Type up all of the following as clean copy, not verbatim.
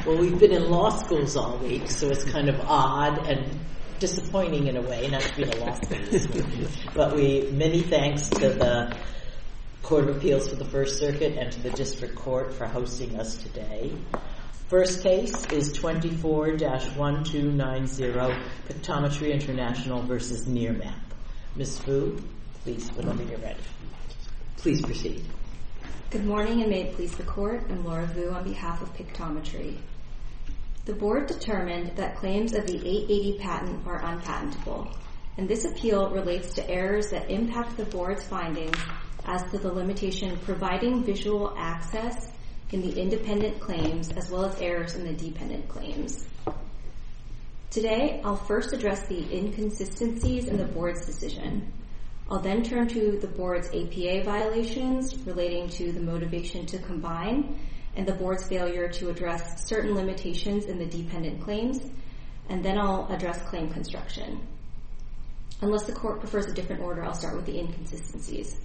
Well, we've been in law schools all week, so it's kind of odd and disappointing in a way not to be in a law school this week. But many thanks to the Court of Appeals for the First Circuit and to the District Court for hosting us today. First case is 24-1290, Pictometry International versus Nearmap. Ms. Fu, please, whenever you're ready. Please proceed. Good morning, and may it please the Court. I'm Laura Vu on behalf of Pictometry. The Board determined that claims of the 880 patent are unpatentable, and this appeal relates to errors that impact the Board's findings as to the limitation providing visual access in the independent claims as well as errors in the dependent claims. Today, I'll first address the inconsistencies in the Board's decision. I'll then turn to the Board's APA violations relating to the motivation to combine and the Board's failure to address certain limitations in the dependent claims, and then I'll address claim construction. Unless the Court prefers a different order, I'll start with the inconsistencies.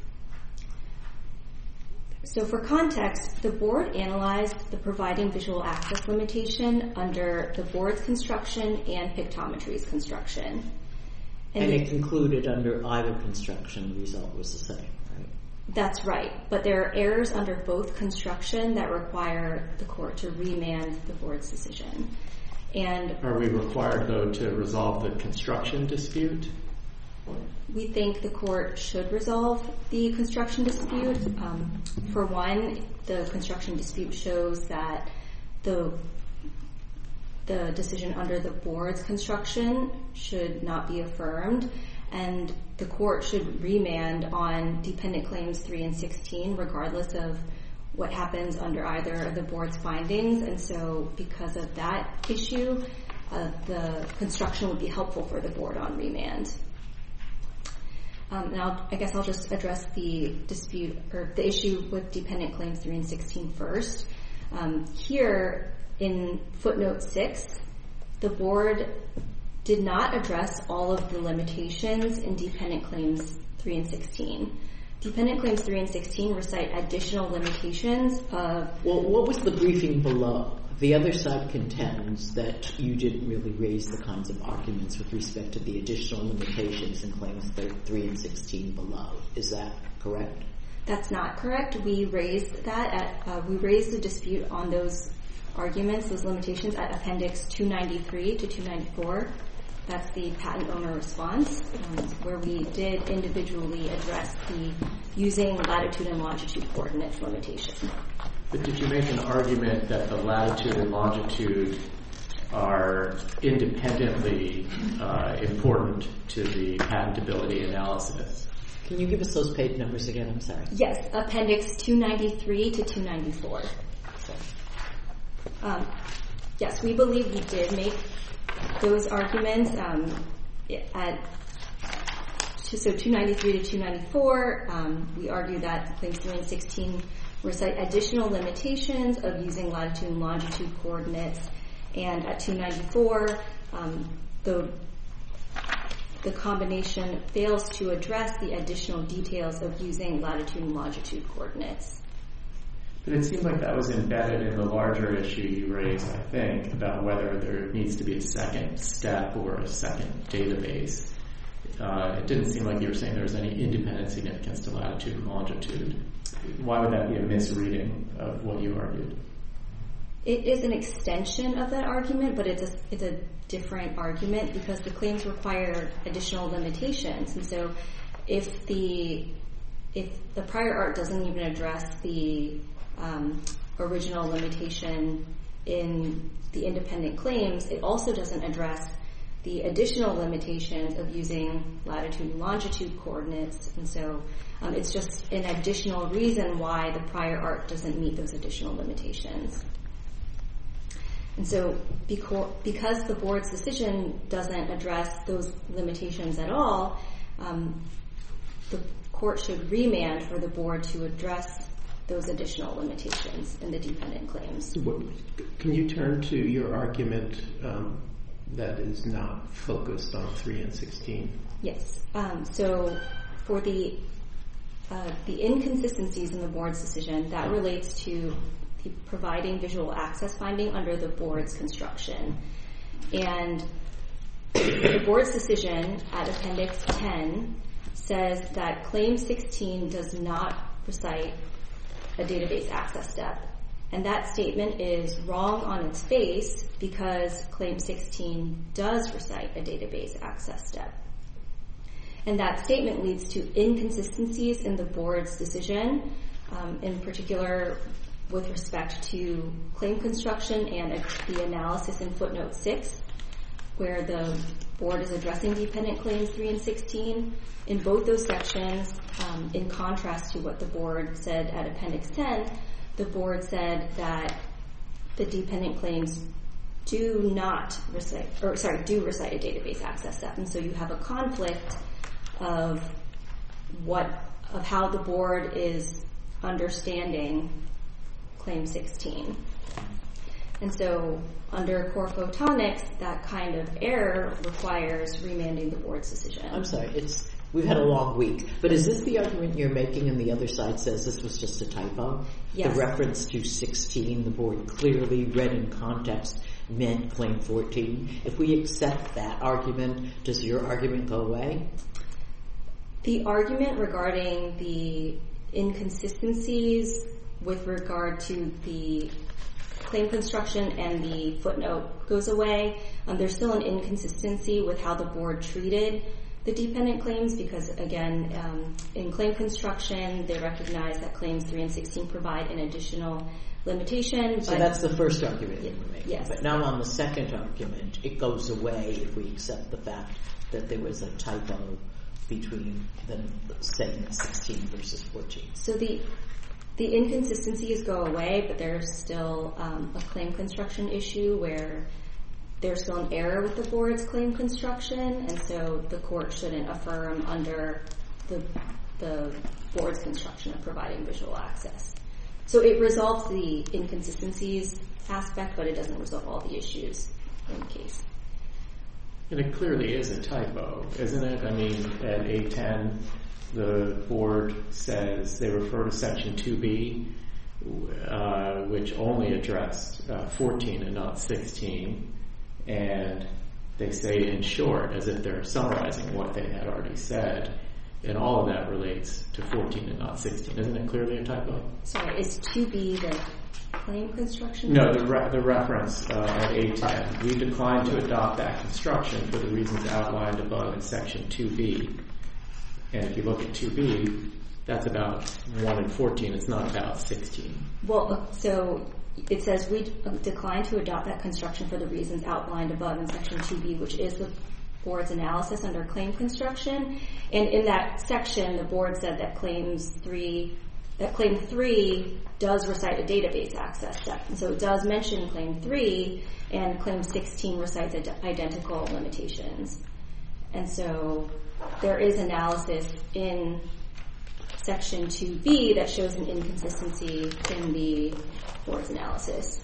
So for context, the Board analyzed the providing visual access limitation under the Board's construction and Pictometry's construction. And it concluded under either construction, the result was the same, right? That's right, but there are errors under both construction that require the Court to remand the Board's decision. And are we required, though, to resolve the construction dispute? We think the Court should resolve the construction dispute. For one, the construction dispute shows that the decision under the Board's construction should not be affirmed, and the Court should remand on dependent claims 3 and 16 regardless of what happens under either of the Board's findings. And so because of that issue, the construction would be helpful for the Board on remand. Now, I guess I'll just address the dispute or the issue with dependent claims 3 and 16 first. Here, in footnote 6, the Board did not address all of the limitations in dependent claims 3 and 16. Dependent claims 3 and 16 recite additional limitations of... Well, what was the briefing below? The other side contends that you didn't really raise the kinds of arguments with respect to the additional limitations in claims 3 and 16 below. Is that correct? That's not correct. We raised we raised the dispute on those arguments, those limitations, at Appendix 293 to 294. That's the patent owner response, where we did individually address the using latitude and longitude coordinates limitation. But did you make an argument that the latitude and longitude are independently important to the patentability analysis? Can you give us those page numbers again? I'm sorry. Yes, Appendix 293 to 294. Yes, we believe we did make those arguments. So 293 to 294, we argue that claims 3 and 16 recite additional limitations of using latitude and longitude coordinates. And at 294, the combination fails to address the additional details of using latitude and longitude coordinates. But it seemed like that was embedded in the larger issue you raised, I think, about whether there needs to be a second step or a second database. It didn't seem like you were saying there was any independent significance to latitude and longitude. Why would that be a misreading of what you argued? It is an extension of that argument, but it's a different argument because the claims require additional limitations. And so if the prior art doesn't even address the original limitation in the independent claims, it also doesn't address the additional limitations of using latitude and longitude coordinates. And so it's just an additional reason why the prior art doesn't meet those additional limitations. And so because the Board's decision doesn't address those limitations at all, the Court should remand for the Board to address those additional limitations in the dependent claims. Can you turn to your argument that is not focused on 3 and 16? Yes. So for the inconsistencies in the Board's decision, that relates to the providing visual access finding under the board's construction. And the board's decision at Appendix 10 says that Claim 16 does not recite a database access step. And that statement is wrong on its face because Claim 16 does recite a database access step. And that statement leads to inconsistencies in the board's decision, in particular with respect to claim construction and the analysis in footnote 6, where the board is addressing dependent claims 3 and 16. In both those sections, in contrast to what the board said at Appendix 10, the board said that the dependent claims do recite a database access step. And so you have a conflict of how the board is understanding Claim 16. And so under core photonics, that kind of error requires remanding the board's decision. I'm sorry, we've had a long week, but is this the argument you're making and the other side says this was just a typo? Yes. The reference to 16, the board clearly read in context meant Claim 14. If we accept that argument, does your argument go away? The argument regarding the inconsistencies with regard to the claim construction and the footnote goes away. There's still an inconsistency with how the board treated the dependent claims because, again, in claim construction, they recognize that Claims 3 and 16 provide an additional limitation. So that's the first argument you were making. Yes. But now on the second argument, it goes away if we accept the fact that there was a typo between them saying 16 versus 14. So the inconsistencies go away, but there's still a claim construction issue where there's still an error with the board's claim construction, and so the court shouldn't affirm under the board's construction of providing visual access. So it resolves the inconsistencies aspect, but it doesn't resolve all the issues in the case. And it clearly is a typo, isn't it? I mean, at A10, the board says they refer to Section 2B, which only addressed 14 and not 16, and they say in short, as if they're summarizing what they had already said, and all of that relates to 14 and not 16. Isn't it clearly a typo? Sorry, is 2B the claim construction? No, the reference at A10. We decline to adopt that construction for the reasons outlined above in Section 2B. And if you look at 2B, that's about 1 and 14. It's not about 16. Well, so it says we decline to adopt that construction for the reasons outlined above in Section 2B, which is the board's analysis under claim construction. And in that section, the board said that Claim 3 does recite a database access step. And so it does mention Claim 3, and Claim 16 recites identical limitations. And so there is analysis in Section 2B that shows an inconsistency in the board's analysis.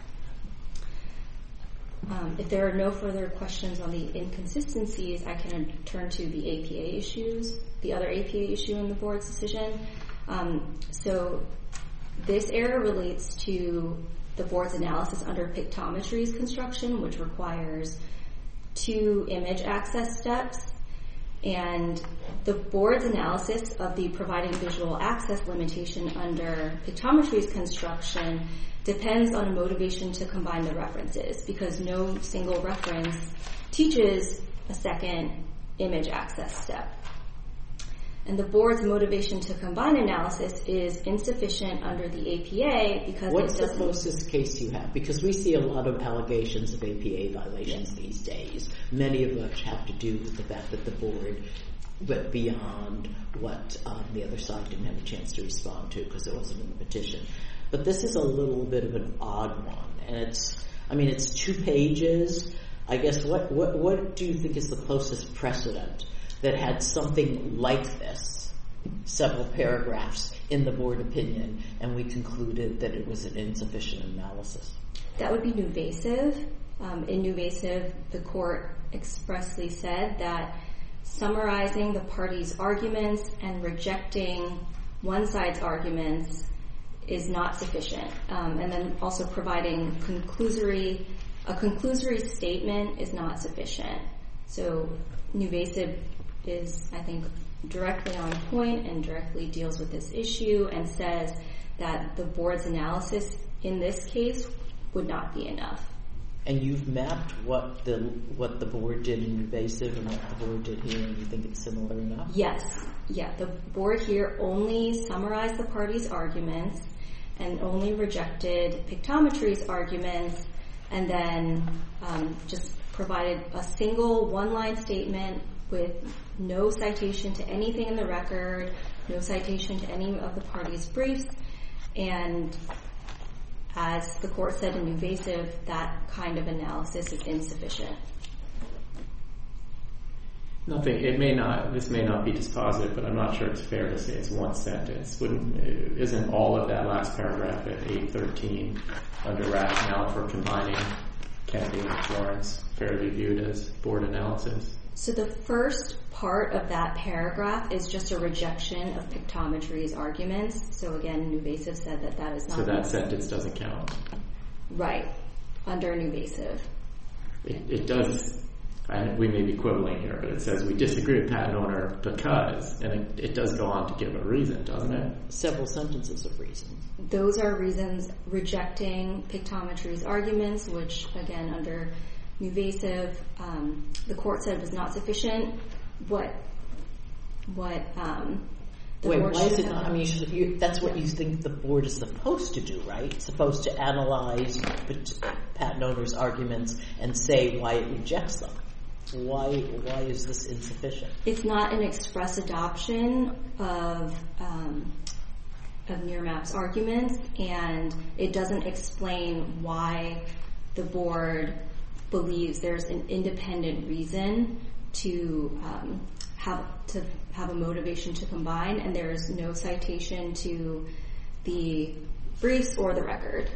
If there are no further questions on the inconsistencies, I can turn to the APA issues, the other APA issue in the board's decision. So this error relates to the board's analysis under pictometry's construction, which requires 2 image access steps. And the board's analysis of the providing visual access limitation under pictometry's construction depends on a motivation to combine the references, because no single reference teaches a second image access step. And the board's motivation to combine analysis is insufficient under the APA because What's the closest case you have? Because we see a lot of allegations of APA violations these days, many of which have to do with the fact that the board went beyond what the other side didn't have a chance to respond to because it wasn't in the petition. But this is a little bit of an odd one, and it's 2 pages. I guess what do you think is the closest precedent that had something like this, several paragraphs in the board opinion, and we concluded that it was an insufficient analysis? That would be Nuvasiv. In Nuvasiv, the court expressly said that summarizing the parties' arguments and rejecting one side's arguments is not sufficient. And then also providing a conclusory statement is not sufficient. So Nuvasiv is, I think, directly on point and directly deals with this issue and says that the board's analysis in this case would not be enough. And you've mapped what the board did in Nuvasiv and what the board did here, and you think it's similar enough? Yes. Yeah, the board here only summarized the parties' arguments and only rejected Pictometry's arguments, and then just provided a single one-line statement with no citation to anything in the record, no citation to any of the parties' briefs, and as the court said in Nuvasiv, that kind of analysis is insufficient. This may not be dispositive, but I'm not sure it's fair to say it's one sentence. Isn't all of that last paragraph at 813 under rationale for combining Kennedy and Florence fairly viewed as board analysis? So the first part of that paragraph is just a rejection of Pictometry's arguments. So again, Nuvasiv said that is not... So that sentence doesn't count? Right, under Nuvasiv. It does... we may be quibbling here, but it says we disagree with patent owner because, and it does go on to give a reason, doesn't it? Several sentences of reasons. Those are reasons rejecting Pictometry's arguments, which again, under Nuvasiv, the court said was not sufficient. Why is it not? I mean, that's what you think the board is supposed to do, right? It's supposed to analyze patent owner's arguments and say why it rejects them. Why is this insufficient? It's not an express adoption of Nearmap's arguments, and it doesn't explain why the board believes there's an independent reason to have a motivation to combine, and there is no citation to the briefs or the record.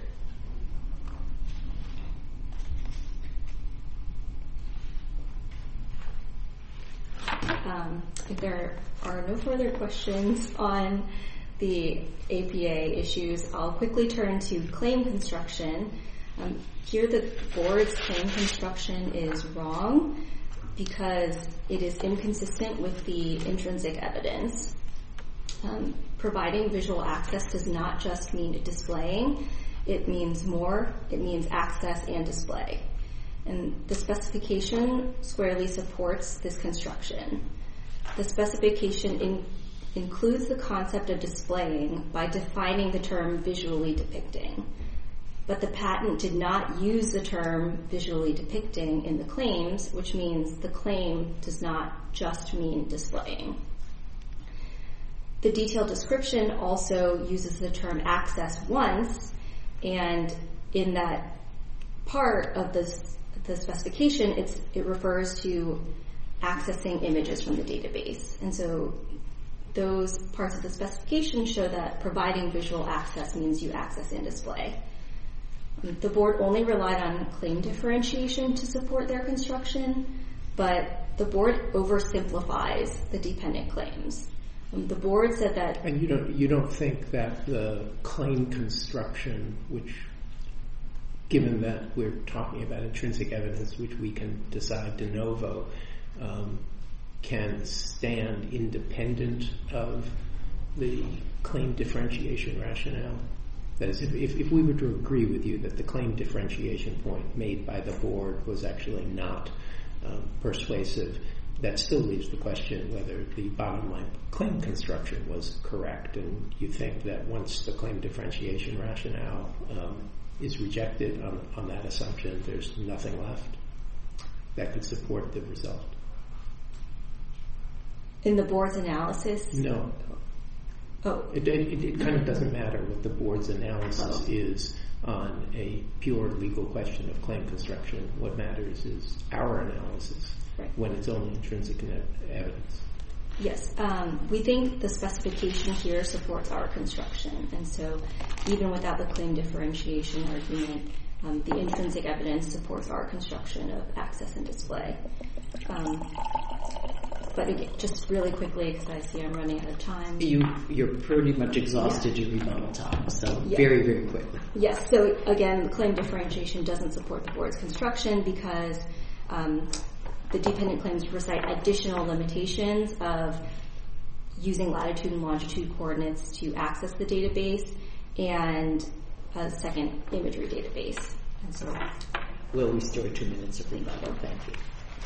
If there are no further questions on the APA issues, I'll quickly turn to claim construction. Here the board's claim construction is wrong because it is inconsistent with the intrinsic evidence. Providing visual access does not just mean displaying. It means more. It means access and display. And the specification squarely supports this construction. The specification includes the concept of displaying by defining the term visually depicting. But the patent did not use the term visually depicting in the claims, which means the claim does not just mean displaying. The detailed description also uses the term access once, and in that part of the specification, it refers to accessing images from the database. And so those parts of the specification show that providing visual access means you access and display. The board only relied on claim differentiation to support their construction, but the board oversimplifies the dependent claims. The board said that... And you don't think that the claim construction, which, given that we're talking about intrinsic evidence, which we can decide de novo, can stand independent of the claim differentiation rationale? That is, if we were to agree with you that the claim differentiation point made by the board was actually not persuasive, that still leaves the question whether the bottom line claim construction was correct, and you think that once the claim differentiation rationale is rejected on that assumption, there's nothing left that could support the result. In the board's analysis? No. Oh. It kind of doesn't matter what the board's analysis is on a pure legal question of claim construction. What matters is our analysis when it's only intrinsic evidence. Yes. We think the specification here supports our construction, and so even without the claim differentiation argument, the intrinsic evidence supports our construction of access and display. But again, just really quickly, because I see I'm running out of time. You're pretty much exhausted your rebuttal time, so Yeah. very, very quickly. Yes, so again, claim differentiation doesn't support the board's construction because the dependent claims recite additional limitations of using latitude and longitude coordinates to access the database and a second imagery database. And so We'll restore 2 minutes of rebuttal. Thank you.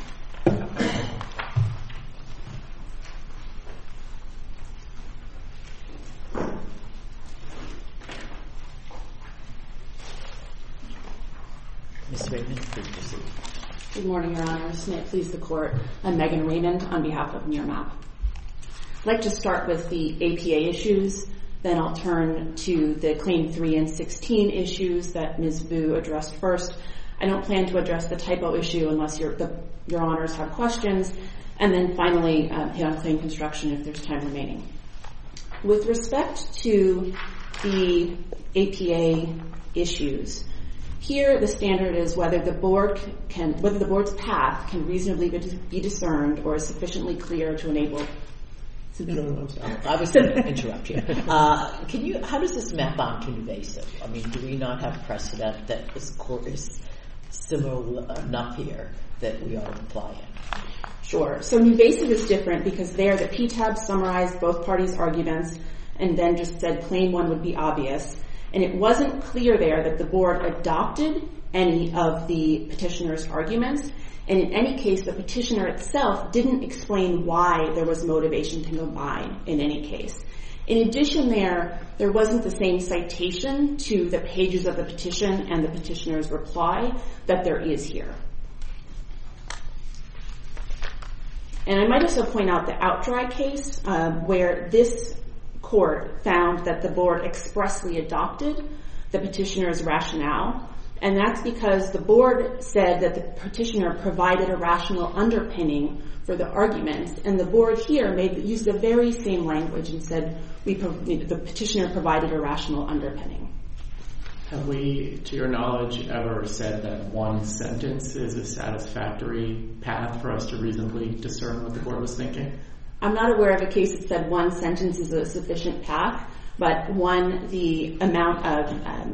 Ms. Raymond, please proceed. Good morning, Your Honors. May it please the Court. I'm Megan Raymond on behalf of Nearmap. I'd like to start with the APA issues, then I'll turn to the Claim 3 and 16 issues that Ms. Vu addressed first. I don't plan to address the typo issue unless Your Honors have questions, and then finally hit on claim construction if there's time remaining. With respect to the APA issues, here the standard is whether the board's path can reasonably be discerned or is sufficiently clear to enable. I was going to interrupt you. How does this map on to Nuvasiv? I mean, do we not have precedent that this court is similar enough here that we ought to apply it? Sure. So Nuvasiv is different because there the PTAB summarized both parties' arguments and then just said claim 1 would be obvious. And it wasn't clear there that the board adopted any of the petitioner's arguments. And in any case, the petitioner itself didn't explain why there was motivation to combine in any case. In addition there wasn't the same citation to the pages of the petition and the petitioner's reply that there is here. And I might also point out the Outdry case where this court found that the board expressly adopted the petitioner's rationale. And that's because the board said that the petitioner provided a rational underpinning for the arguments. And the board here used the very same language and said the petitioner provided a rational underpinning. Have we, to your knowledge, ever said that one sentence is a satisfactory path for us to reasonably discern what the board was thinking? I'm not aware of a case that said one sentence is a sufficient path, but the amount of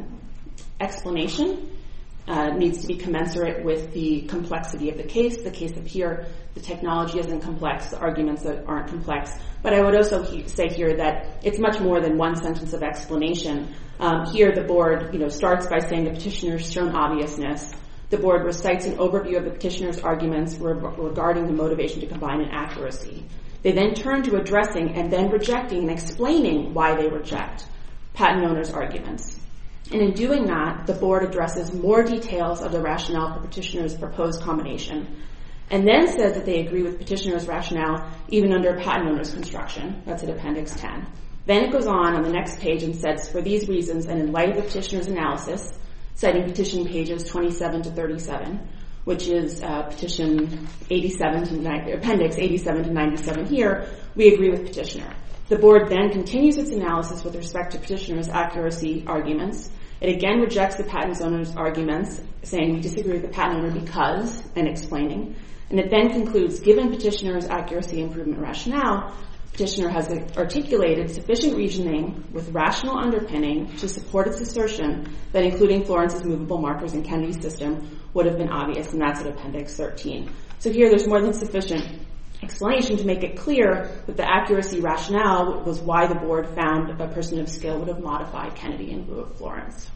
explanation needs to be commensurate with the complexity of the case. The case of here, the technology isn't complex, the arguments that aren't complex. But I would also say here that it's much more than one sentence of explanation. Here the board starts by saying the petitioner's shown obviousness. The board recites an overview of the petitioner's arguments regarding the motivation to combine and accuracy. They then turn to addressing and then rejecting and explaining why they reject patent owner's arguments. And in doing that, the board addresses more details of the rationale for petitioner's proposed combination, and then says that they agree with petitioner's rationale even under patent owner's construction. That's at Appendix 10. Then it goes on the next page and says, for these reasons and in light of the petitioner's analysis, citing petition pages 27 to 37, which is petition 87 to Appendix 87 to 97 here, we agree with petitioner. The board then continues its analysis with respect to petitioner's accuracy arguments. It again rejects the patent owner's arguments, saying we disagree with the patent owner because, and explaining. And it then concludes, given petitioner's accuracy improvement rationale, petitioner has articulated sufficient reasoning with rational underpinning to support its assertion that including Florence's movable markers in Kennedy's system would have been obvious, and that's at Appendix 13. So here there's more than sufficient explanation to make it clear that the accuracy rationale was why the board found a person of skill would have modified Kennedy in lieu of Florence.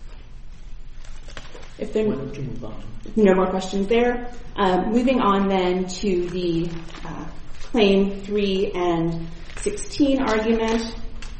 If there Why don't you move on? No more questions there. Moving on then to the Claim 3 and 16 argument.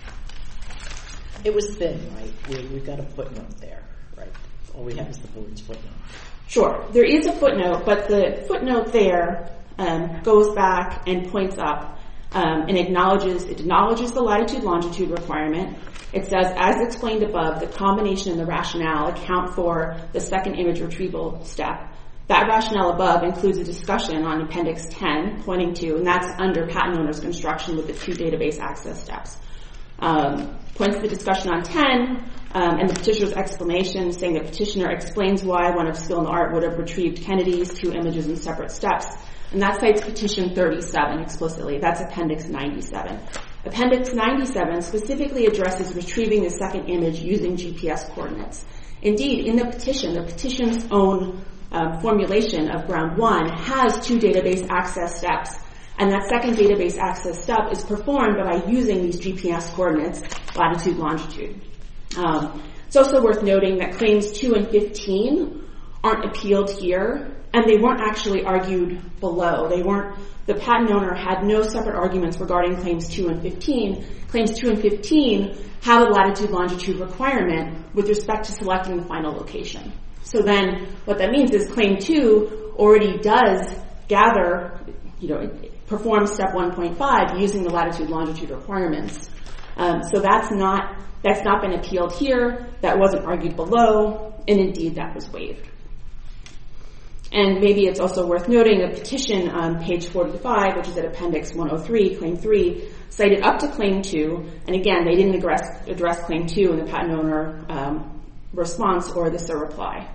It was thin, right? We've got a footnote there, right? All we have is the board's footnote. Sure. There is a footnote, but the footnote there goes back and points up and acknowledges the latitude-longitude requirement. It says, as explained above, the combination and the rationale account for the second image retrieval step. That rationale above includes a discussion on Appendix 10, pointing to, and that's under patent owner's construction with the two database access steps. Points to the discussion on 10 and the petitioner's explanation, saying the petitioner explains why one of skill in the art would have retrieved Kennedy's two images in separate steps. And that cites Petition 37 explicitly. That's Appendix 97. Appendix 97 specifically addresses retrieving the second image using GPS coordinates. Indeed, in the petition's own formulation of Ground 1 has 2 database access steps. And that second database access step is performed by using these GPS coordinates, latitude, longitude. It's also worth noting that Claims 2 and 15 aren't appealed here, and they weren't actually argued below. The patent owner had no separate arguments regarding Claims 2 and 15. Claims 2 and 15 have a latitude, longitude requirement with respect to selecting the final location. So then what that means is Claim 2 already does gather, perform step 1.5 using the latitude, longitude requirements. So that's not been appealed here. That wasn't argued below, and indeed that was waived. And maybe it's also worth noting a petition on page 45, which is at Appendix 103, Claim 3, cited up to Claim 2, and again, they didn't address Claim 2 in the patent owner response or the SIR reply.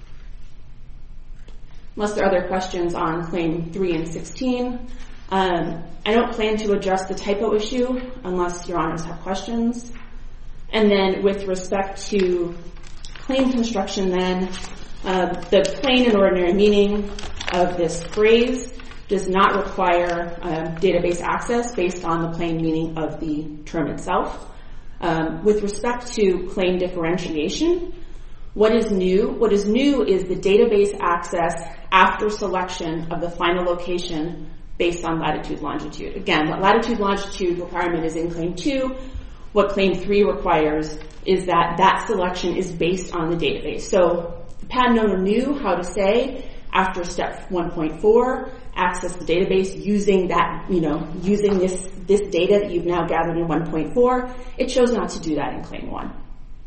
Unless there are other questions on Claim 3 and 16, I don't plan to address the typo issue unless Your Honors have questions. And then with respect to claim construction then, the plain and ordinary meaning of this phrase does not require database access based on the plain meaning of the term itself. With respect to claim differentiation, what is new? What is new is the database access after selection of the final location based on latitude, longitude. Again, what latitude, longitude requirement is in Claim 2. What Claim 3 requires is that selection is based on the database. So the patent owner knew how to say, after step 1.4, access the database using that, using this data that you've now gathered in 1.4. It chose not to do that in Claim 1.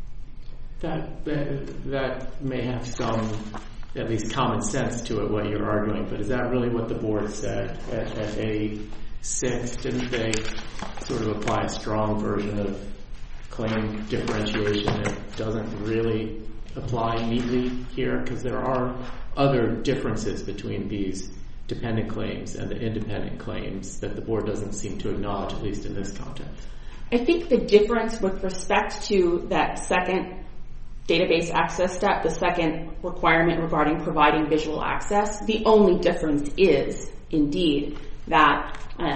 That may have some, at least common sense to it, what you're arguing, but is that really what the board said at A6? Didn't they sort of apply a strong version of claim differentiation that doesn't really apply neatly here? Because there are other differences between these dependent claims and the independent claims that the board doesn't seem to acknowledge, at least in this context. I think the difference with respect to that second database access step, the second requirement regarding providing visual access, the only difference is, indeed, that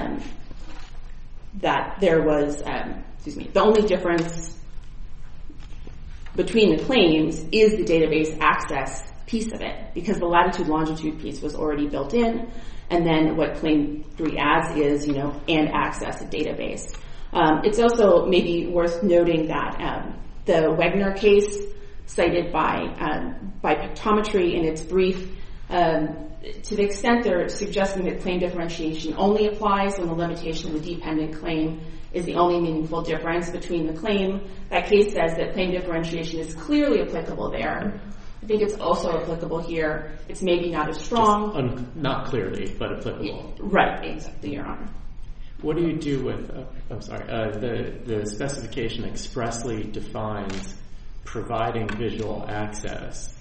there was, the only difference between the claims is the database access piece of it, because the latitude longitude piece was already built in, and then what Claim 3 adds is, and access a database. It's also maybe worth noting that the Wegner case cited by Pictometry in its brief, to the extent they're suggesting that claim differentiation only applies when the limitation of the dependent claim is the only meaningful difference between the claim. That case says that claim differentiation is clearly applicable there. I think it's also applicable here. It's maybe not as strong. Not clearly, but applicable. Right, exactly, Your Honor. What do you do with, the specification expressly defines providing visual access.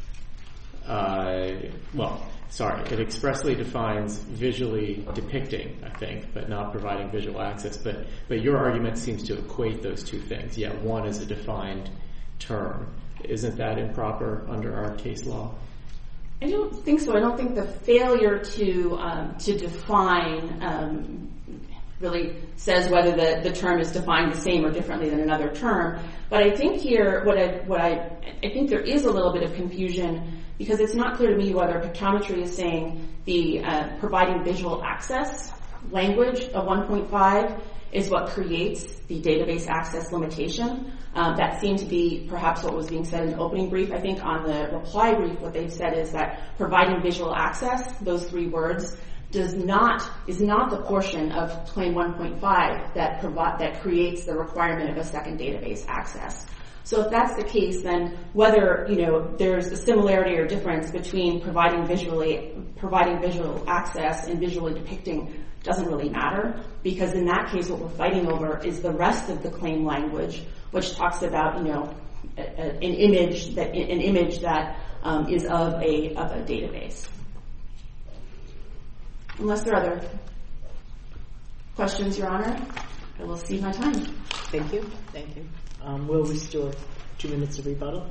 It expressly defines visually depicting, I think, but not providing visual access. But your argument seems to equate those two things. Yet one is a defined term. Isn't that improper under our case law? I don't think so. I don't think the failure to define really says whether the term is defined the same or differently than another term. But I think here, I think there is a little bit of confusion, because it's not clear to me whether Pictometry is saying the providing visual access language of 1.5 is what creates the database access limitation. That seemed to be perhaps what was being said in the opening brief. I think on the reply brief, what they've said is that providing visual access, those three words, is not the portion of Claim 1.5 that creates the requirement of a second database access. So if that's the case, then whether there's a similarity or difference between providing visual access and visually depicting doesn't really matter, because in that case what we're fighting over is the rest of the claim language, which talks about an image that is of a database. Unless there are other questions, Your Honor, I will cede my time. Thank you. Thank you. We'll restore 2 minutes of rebuttal.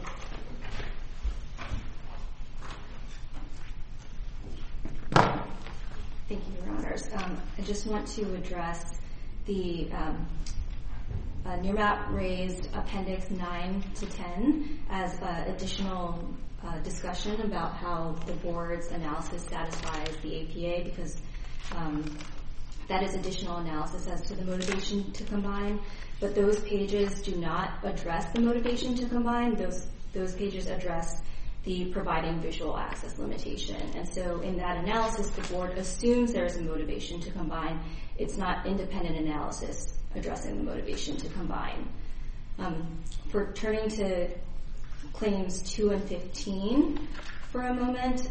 Thank you, Your Honors. I just want to address the Nearmap raised Appendix 9 to 10 as additional discussion about how the board's analysis satisfies the APA, because that is additional analysis as to the motivation to combine. But those pages do not address the motivation to combine. Those pages address the providing visual access limitation. And so in that analysis, the board assumes there is a motivation to combine. It's not independent analysis addressing the motivation to combine. For turning to claims 2 and 15 for a moment,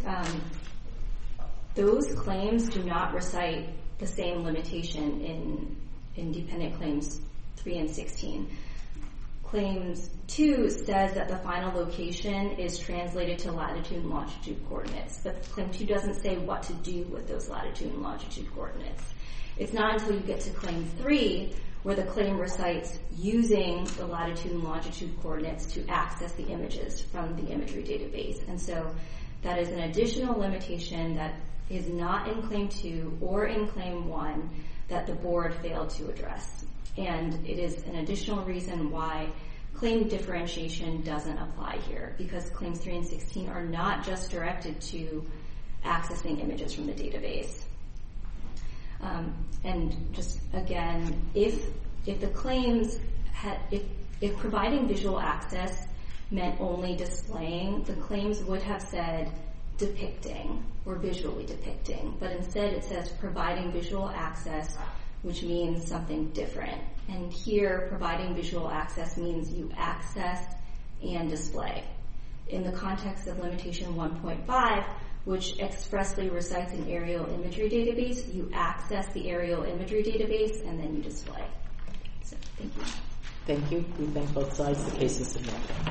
those claims do not recite the same limitation in dependent claims 3 and 16. Claims 2 says that the final location is translated to latitude and longitude coordinates, but claim 2 doesn't say what to do with those latitude and longitude coordinates. It's not until you get to claim 3 where the claim recites using the latitude and longitude coordinates to access the images from the imagery database. And so that is an additional limitation that is not in claim 2 or in claim 1 that the board failed to address. And it is an additional reason why claim differentiation doesn't apply here, because claims 3 and 16 are not just directed to accessing images from the database. And just again, if the claims if providing visual access meant only displaying, the claims would have said depicting or visually depicting, but instead it says providing visual access, which means something different. And here, providing visual access means you access and display. In the context of limitation 1.5, which expressly recites an aerial imagery database, you access the aerial imagery database and then you display. So, thank you. Thank you. We thank both sides. The case is submitted.